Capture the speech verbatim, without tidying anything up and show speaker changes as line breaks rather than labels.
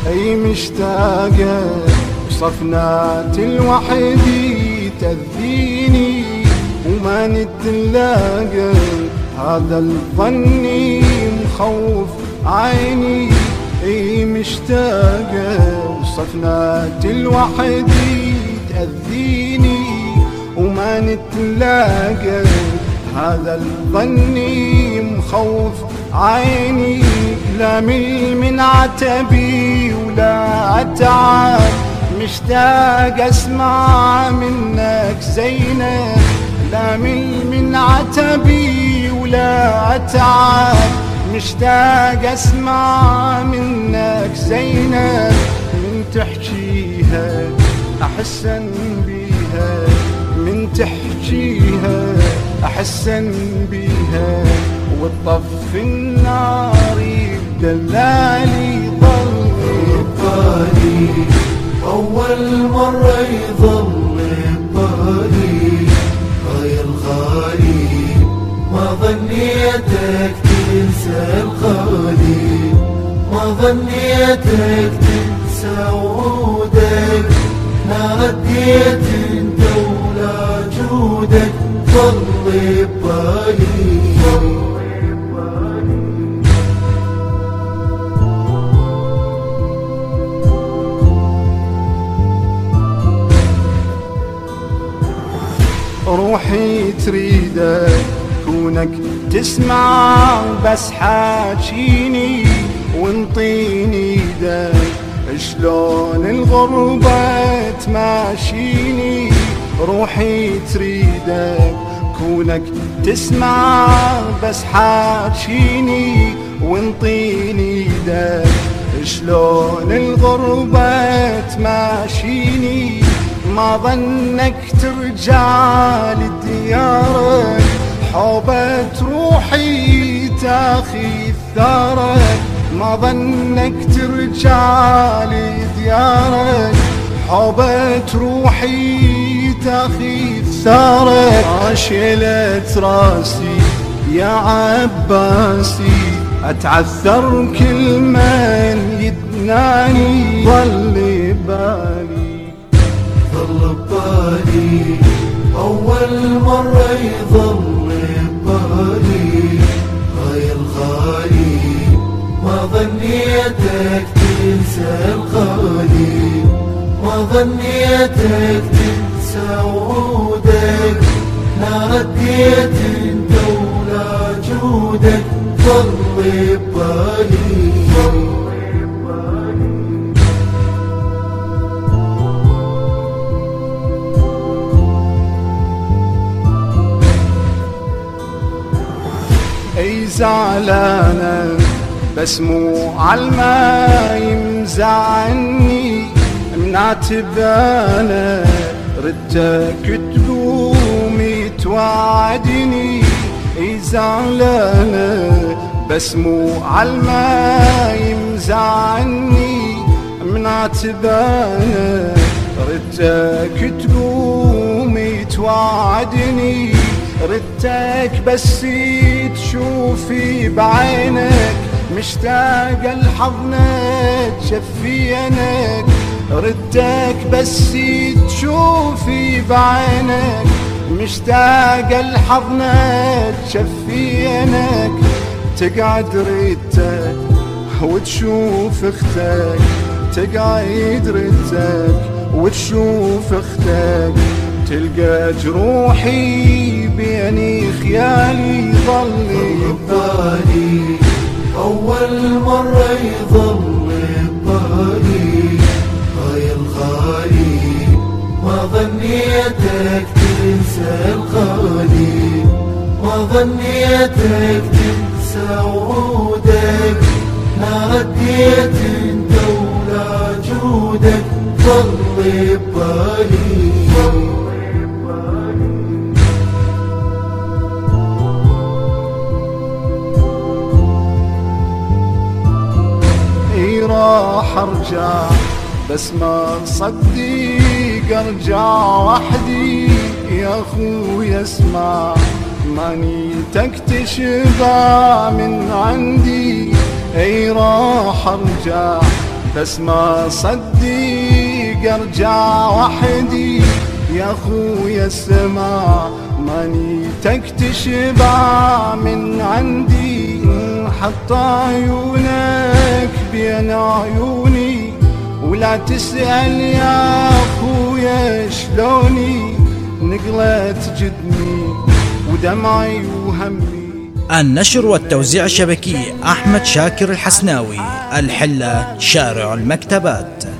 اي مشتاقة وصفنات الوحدي تأذيني وما نتلاقى، هذا الظني مخوف عيني. اي مشتاقة وصفنات الوحدي تأذيني وما نتلاقى، هذا الظني مخوف عيني. لا مل من عتبي ولا أتعب، مشتاق أسمع منك زينب. لا مل من عتبي ولا أتعب، مشتاق أسمع منك زينب. من تحكيها أحسن بيها، من تحكيها أحسن بيها، والطف النار يبدلالي ظل
ببالي. أول مرة يظل ببالي غير الغالي، ما ظنيتك تنسى الغالي، ما ظنيتك تنسى وعودك. لا رديت انت ولا جودك، ظل ببالي.
روحي تريدك كونك تسمع بس حاجيني، وانطيني ايدك شلون الغربة تماشيني. روحي تريدك كونك تسمع بس حاجيني، وانطيني ايدك شلون الغربة تماشيني. ما ظنك ترجع لديارك، حوبة روحي تاخي ثارك. ما ظنك ترجع لديارك، حوبة روحي تاخي ثارك. شيلت راسي يا عباسي، أتعثر كل من يدناني. ظل بالي
ظل ببالي، أول مرة يظل ببالي غير الغالي، ما ظنيتك تنسى الغالي، ما ظنيتك تنسى وعودك. لا رديت انت ولا جودك، ظل ببالي.
اي زعلانة بس مو عالما يمزعني، منعتبانة ردك تقومي توعدني. اي زعلانة بس مو عالما يمزعني، منعتبانة ردك تقومي توعدني. ردك بس تشوفي بعينك، مشتاق الحضنك شفينك. ردك بس تشوفي بعينك، مشتاق الحضنك شفينك. تقعد ردك وتشوف اختك، تقعد ردك وتشوف اختك. تلقى جروحي بيني خيالي. ظل
ببالي، أول مرة يظل ببالي غير الغالي، ما ظنيتك تنسى الغالي، ما ظنيتك تنسى وعودك. لا رديت انت ولا جودك، ظل ببالي.
راح ارجع بس ما صدق ارجع وحدي. يا اخوي اسمع ماني تكتشف من عندي. اي راح ارجع بس ما صدق ارجع وحدي يا خويا السما ماني تكتشبع من عندي حط عيونك بين عيوني ولا تسأل يا خويا شلوني نقلت جدني ودمعي وهمي.
النشر والتوزيع الشبكي أحمد شاكر الحسناوي، الحلة شارع المكتبات.